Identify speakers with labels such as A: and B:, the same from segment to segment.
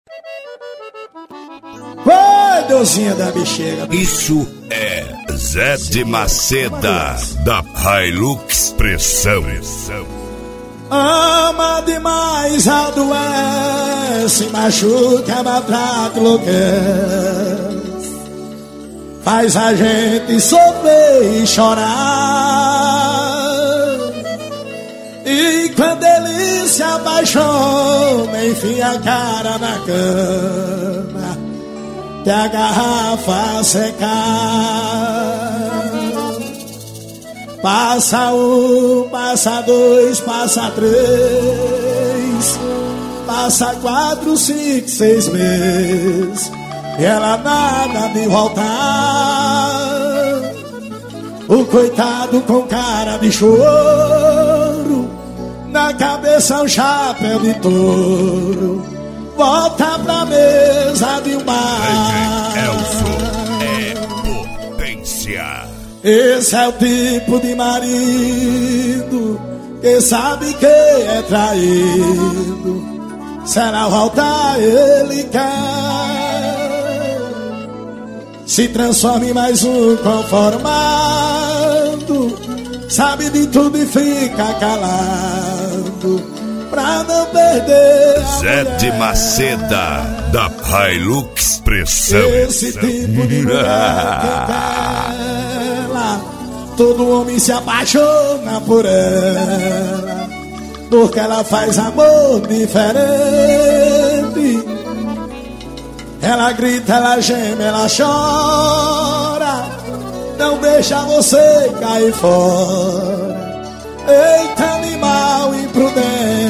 A: Vai, Deusinha da bexiga.
B: Isso é Zé de Maceda, da Hilux Pressão.
A: Ama demais, adoece, machuca, maltrata, enlouquece. Faz a gente sofrer e chorar. E quando ele se apaixona, enfia a cara na cama, que a garrafa secar. Passa um, passa dois, passa três, passa 4, 5, 6 meses, e ela nada de voltar. O coitado com cara de choro, na cabeça um chapéu de touro, volta pra mesa de um bar.
B: Elson é potência.
A: Esse é o tipo de marido que sabe que é traído. Se ela voltar, ele quer. Se transforma em mais um conformado, sabe de tudo e fica calado, pra não perder a
B: Zé
A: mulher.
B: de Maceda, da Hilux Pressão.
A: Esse tipo de mulher que ela, todo homem se apaixona por ela, porque ela faz amor diferente. Ela grita, ela geme, ela chora, não deixa você cair fora. Eita, animal imprudente.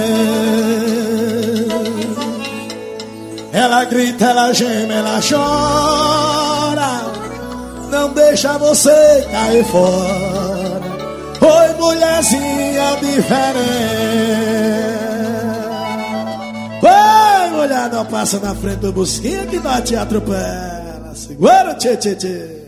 A: Ela grita, ela geme, ela chora, não deixa você cair fora. Oi, mulherzinha diferente. Oi, mulher, não passa na frente do busquinha que nós te atropela. Segura, tchê, tchê, tchê.